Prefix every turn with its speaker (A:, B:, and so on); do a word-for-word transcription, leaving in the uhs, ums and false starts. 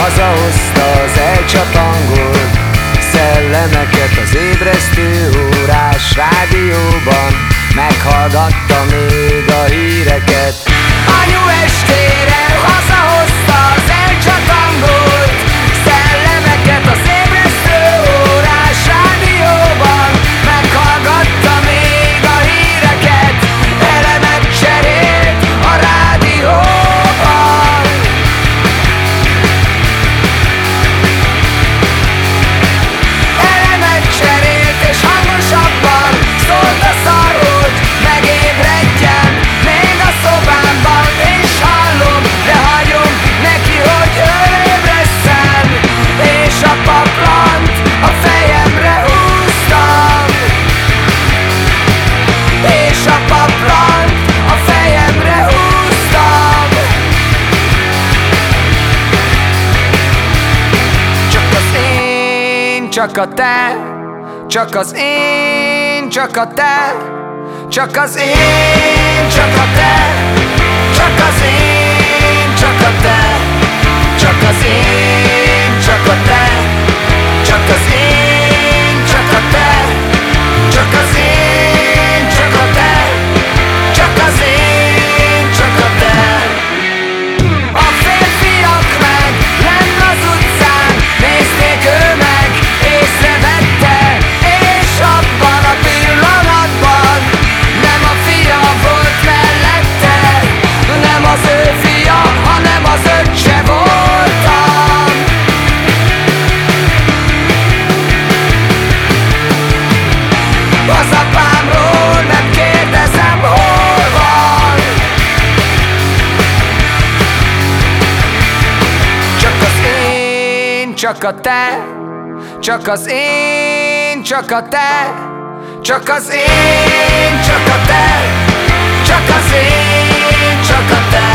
A: hazahozta az elcsapangolt szellemeket az ébresztő órás rádióban. Meghallgatta még a híreket. Anyu estére hazahozta az elcsapangolt szellemeket az ébresztő órás rádióban. Meghallgatta még a híreket, elemet cserélt a rádióban. Elemet cserélt és hangosabban szólt a szar, hogy megébredjen még a szobámban. És hallom, de hagyom neki, hogy fölébresszem, és a paplant a fejemre húztam. És a paplant a fejemre húztam. Csak az én, csak a te, csak az én, csak a te, csak az én, csak a te, csak az én, csak a te, csak az én, csak a te, csak az én, csak a te, csak az én, csak a te, csak az én, csak a te. A férfiak meg lenn az utcán, nézték, ő meg észrevette, és abban a pillanatban nem a fia volt mellette, nem az ő fia, hanem az öccse voltam. Az apámról nem kérdezem, hol van. Csak az én, csak a te, csak az én, csak a te, csak az én, csak a te, csak az én, csak a te.